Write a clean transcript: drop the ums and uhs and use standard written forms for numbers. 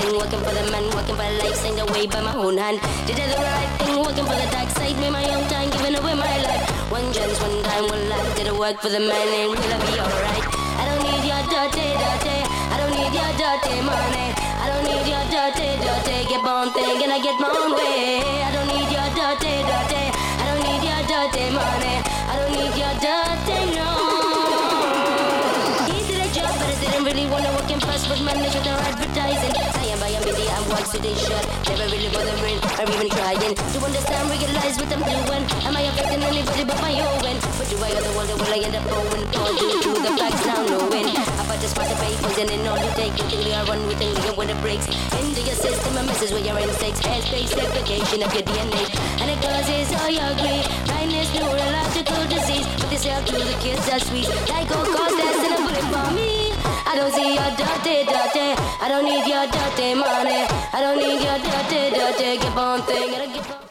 thing, working for the man, working for life, signed away by my own hand. Did the right thing, working for the dark side, made my own time, giving away my life. One chance, one time, one life, did the work for the man, and will I be alright? I don't need your dirty, dirty, I don't need your dirty money. I don't need your dirty, dirty, get my own thing and I get my own way. I don't need your dirty, dirty, I don't need your dirty money. I don't need your dirty, no. Easy the job, but I didn't really want to work in fast food managed with no advertising. I am by a media, I'm watched to this shot. Never really bothering or even trying to understand, realize what I'm doing. Am I affecting anybody but my own? But do I other world, will I end up going? All due to the facts now knowing. About to spot the papers and then all you take, you think we are one with the league when it breaks into your system, a message where your instincts, headspace, application of your DNA. And it causes all your grief, blindness, neurological disease. But this help to the kids are sweet, like all cause that's in a bullet for me. I don't see your dirty, dirty, I don't need your dirty money. I don't need your dirty, dirty, give on thing, I don't give on.